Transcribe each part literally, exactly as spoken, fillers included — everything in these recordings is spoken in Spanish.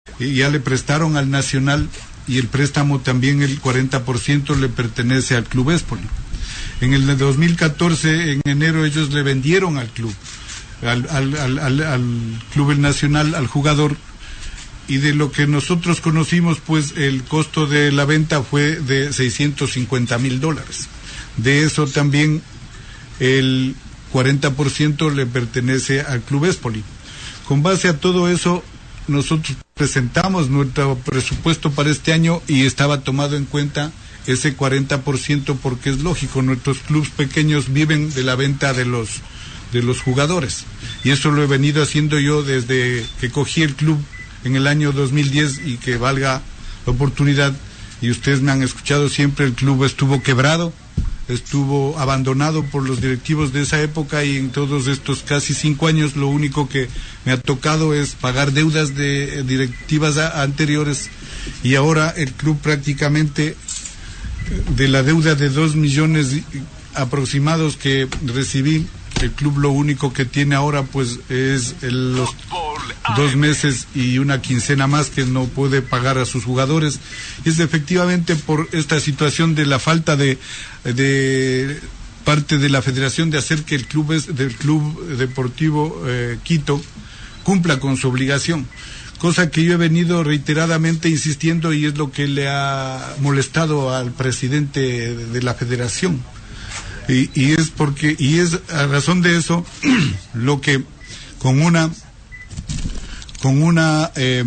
y ya le prestaron al Nacional, y el préstamo también, el cuarenta por ciento le pertenece al Club Espoli. En el dos mil catorce, en enero, ellos le vendieron al club, al, al, al, al, al Club El Nacional, al jugador, y de lo que nosotros conocimos, pues el costo de la venta fue de seiscientos cincuenta mil dólares. De eso también el cuarenta por ciento le pertenece al Club Espoli. Con base a todo eso, nosotros presentamos nuestro presupuesto para este año y estaba tomado en cuenta ese cuarenta por ciento, porque es lógico, nuestros clubes pequeños viven de la venta de los de los jugadores, y eso lo he venido haciendo yo desde que cogí el club en el año dos mil diez, y que valga la oportunidad, y ustedes me han escuchado siempre, el club estuvo quebrado, estuvo abandonado por los directivos de esa época, y en todos estos casi cinco años lo único que me ha tocado es pagar deudas de directivas a, anteriores, y ahora el club prácticamente, de la deuda de dos millones aproximados que recibí, el club lo único que tiene ahora pues es el, los dos meses y una quincena más que no puede pagar a sus jugadores. Y es efectivamente por esta situación de la falta de, de parte de la federación de hacer que el club es, del Club Deportivo eh, Quito cumpla con su obligación, cosa que yo he venido reiteradamente insistiendo, y es lo que le ha molestado al presidente de, de la federación. Y, y es porque, y es a razón de eso, lo que con una, con una, eh,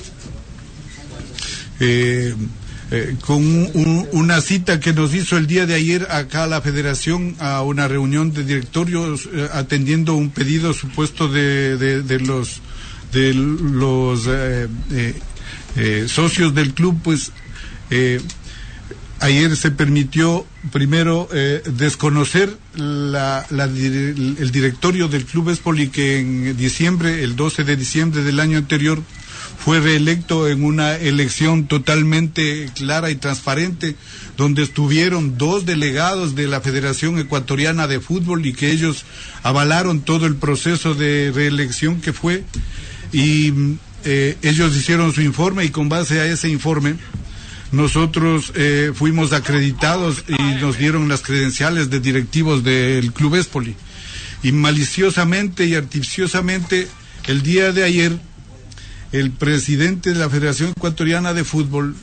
eh, eh, con un, un, una cita que nos hizo el día de ayer acá a la federación, a una reunión de directorios, eh, atendiendo un pedido supuesto de, de, de los de los eh, eh, eh, socios del club, pues eh, ayer se permitió primero eh, desconocer la, la, el directorio del Club Espoli, que en diciembre, el doce de diciembre del año anterior, fue reelecto en una elección totalmente clara y transparente, donde estuvieron dos delegados de la Federación Ecuatoriana de Fútbol, y que ellos avalaron todo el proceso de reelección que fue. Y eh, ellos hicieron su informe, y con base a ese informe nosotros eh, fuimos acreditados y nos dieron las credenciales de directivos del Club Espoli. Y maliciosamente y artificiosamente, el día de ayer, el presidente de la Federación Ecuatoriana de Fútbol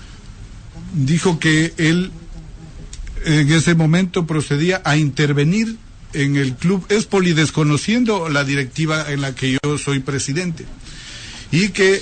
dijo que él en ese momento procedía a intervenir en el Club Espoli, desconociendo la directiva en la que yo soy presidente, y que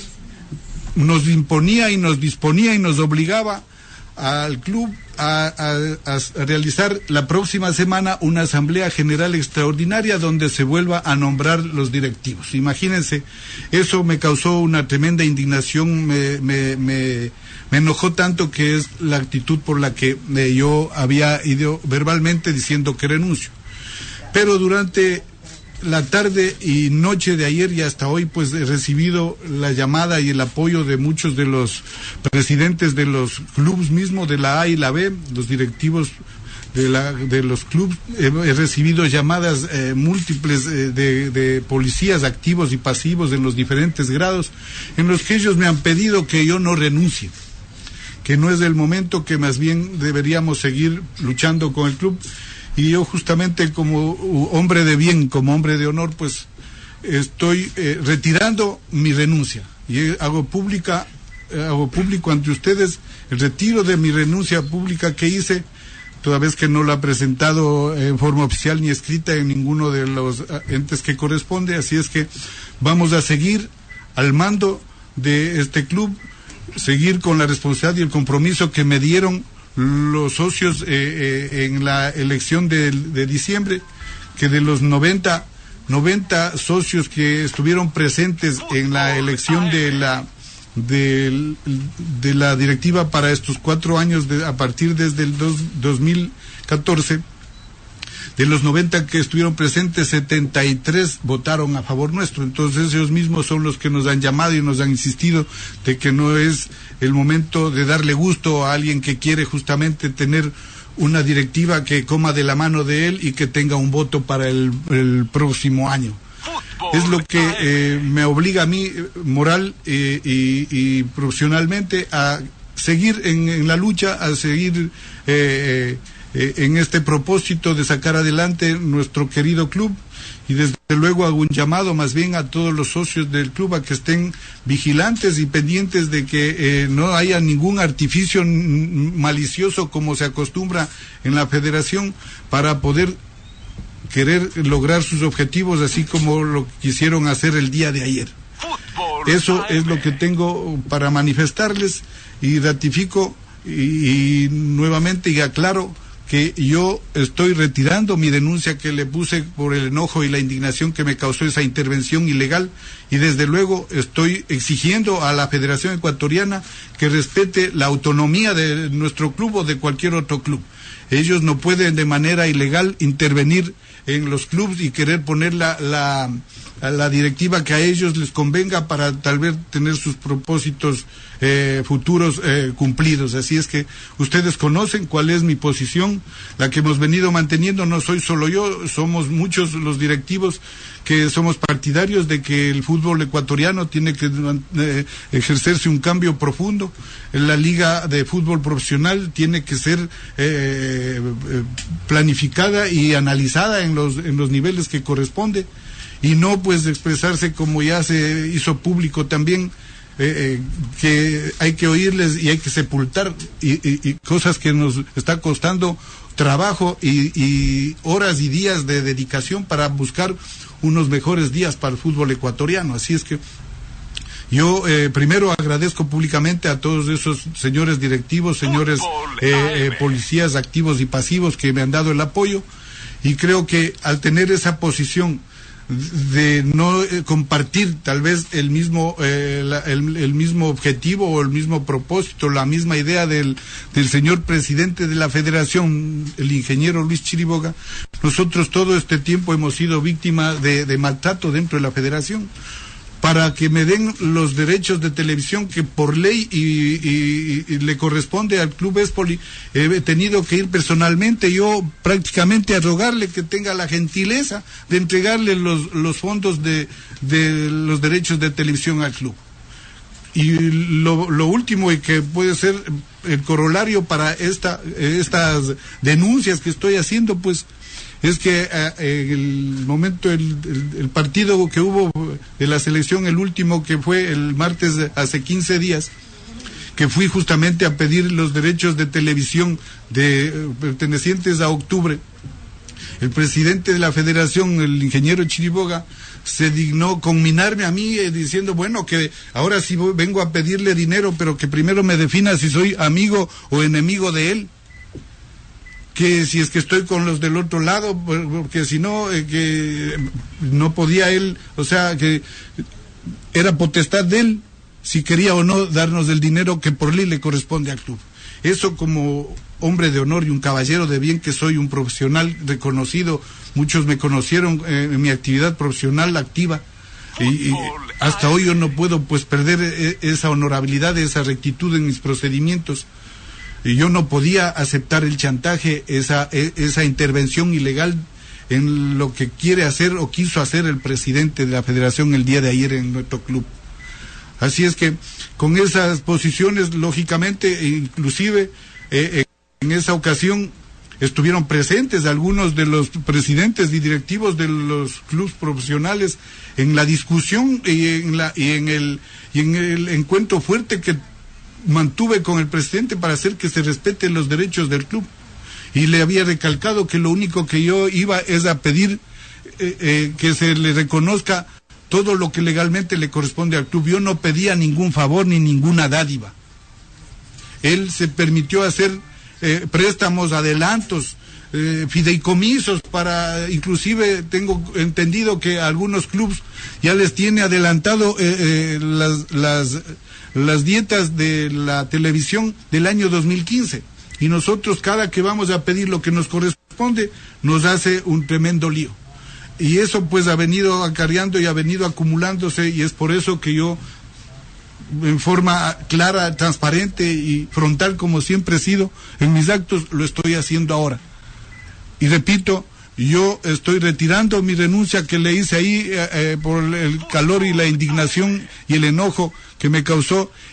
nos imponía y nos disponía y nos obligaba al club a, a, a realizar la próxima semana una asamblea general extraordinaria donde se vuelva a nombrar los directivos. Imagínense, eso me causó una tremenda indignación, me, me, me, me enojó tanto, que es la actitud por la que eh, yo había ido verbalmente diciendo que renuncio. Pero durante la tarde y noche de ayer y hasta hoy, pues he recibido la llamada y el apoyo de muchos de los presidentes de los clubes mismos, de la A y la B, los directivos de, la, de los clubes. He, he recibido llamadas eh, múltiples eh, de, de policías activos y pasivos en los diferentes grados, en los que ellos me han pedido que yo no renuncie, que no es el momento, que más bien deberíamos seguir luchando con el club. Y yo, justamente como hombre de bien, como hombre de honor, pues estoy eh, retirando mi renuncia, y hago pública, eh, hago público ante ustedes el retiro de mi renuncia pública que hice, toda vez que no la he presentado en forma oficial ni escrita en ninguno de los entes que corresponde. Así es que vamos a seguir al mando de este club, seguir con la responsabilidad y el compromiso que me dieron los socios eh, eh, en la elección de, de diciembre, que de los noventa socios que estuvieron presentes en la elección de la de, de la directiva para estos cuatro años, de, a partir desde el dos, dos mil catorce, de los noventa que estuvieron presentes, setenta y tres votaron a favor nuestro. Entonces ellos mismos son los que nos han llamado y nos han insistido de que no es el momento de darle gusto a alguien que quiere justamente tener una directiva que coma de la mano de él y que tenga un voto para el, el próximo año. es lo que eh, me obliga a mí moral eh, y, y profesionalmente a seguir en, en la lucha, a seguir eh, eh, en este propósito de sacar adelante nuestro querido club. Y desde luego hago un llamado más bien a todos los socios del club a que estén vigilantes y pendientes de que eh, no haya ningún artificio malicioso como se acostumbra en la federación para poder querer lograr sus objetivos así como lo quisieron hacer el día de ayer. Eso es lo que tengo para manifestarles y ratifico y, y nuevamente y aclaro que yo estoy retirando mi denuncia que le puse por el enojo y la indignación que me causó esa intervención ilegal y desde luego estoy exigiendo a la Federación Ecuatoriana que respete la autonomía de nuestro club o de cualquier otro club. Ellos no pueden de manera ilegal intervenir en los clubes y querer poner la, la, la directiva que a ellos les convenga para tal vez tener sus propósitos eh, futuros eh, cumplidos. Así es que ustedes conocen cuál es mi posición, la que hemos venido manteniendo. No soy solo yo, somos muchos los directivos que somos partidarios de que el fútbol ecuatoriano tiene que eh, ejercerse un cambio profundo. La liga de fútbol profesional tiene que ser eh, planificada y analizada en los en los niveles que corresponde y no pues expresarse como ya se hizo público también eh, eh, que hay que oírles y hay que sepultar y, y, y cosas que nos está costando trabajo y, y horas y días de dedicación para buscar unos mejores días para el fútbol ecuatoriano. Así es que yo eh, primero agradezco públicamente a todos esos señores directivos, señores eh, eh, policías activos y pasivos que me han dado el apoyo y creo que al tener esa posición de no eh, compartir tal vez el mismo eh, la, el, el mismo objetivo o el mismo propósito, la misma idea del, del señor presidente de la federación, el ingeniero Luis Chiriboga, nosotros todo este tiempo hemos sido víctimas de, de maltrato dentro de la federación. Para que me den los derechos de televisión que por ley y, y, y le corresponde al Club Espoli, he tenido que ir personalmente yo prácticamente a rogarle que tenga la gentileza de entregarle los, los fondos de, de los derechos de televisión al club. Y lo, lo último y que puede ser el corolario para esta, estas denuncias que estoy haciendo, pues es que eh, el momento, el, el, el partido que hubo de la selección, el último que fue el martes de hace quince días, que fui justamente a pedir los derechos de televisión de eh, pertenecientes a Octubre, el presidente de la federación, el ingeniero Chiriboga, se dignó conminarme a mí eh, diciendo, bueno, que ahora sí voy, vengo a pedirle dinero, pero que primero me defina si soy amigo o enemigo de él. Que si es que estoy con los del otro lado, porque si no, eh, que no podía él, o sea, que era potestad de él, si quería o no darnos el dinero que por ley le corresponde al club. Eso como hombre de honor y un caballero de bien que soy, un profesional reconocido, muchos me conocieron eh, en mi actividad profesional activa, y, y hasta hoy yo no puedo pues perder eh, esa honorabilidad, esa rectitud en mis procedimientos. Y yo no podía aceptar el chantaje, esa, esa intervención ilegal en lo que quiere hacer o quiso hacer el presidente de la federación el día de ayer en nuestro club. Así es que con esas posiciones, lógicamente, inclusive eh, en esa ocasión estuvieron presentes algunos de los presidentes y directivos de los clubes profesionales en la discusión y en, la, y en, el, y en el encuentro fuerte que mantuve con el presidente para hacer que se respeten los derechos del club y le había recalcado que lo único que yo iba es a pedir eh, eh, que se le reconozca todo lo que legalmente le corresponde al club. Yo no pedía ningún favor ni ninguna dádiva. Él se permitió hacer eh, préstamos, adelantos, eh, fideicomisos para, inclusive tengo entendido que a algunos clubes ya les tiene adelantado eh, eh, las las las dietas de la televisión del año dos mil quince y nosotros cada que vamos a pedir lo que nos corresponde nos hace un tremendo lío y eso pues ha venido acarreando y ha venido acumulándose y es por eso que yo en forma clara, transparente y frontal como siempre he sido en mis actos lo estoy haciendo ahora y repito, yo estoy retirando mi renuncia que le hice ahí eh, eh, por el calor y la indignación y el enojo que me causó,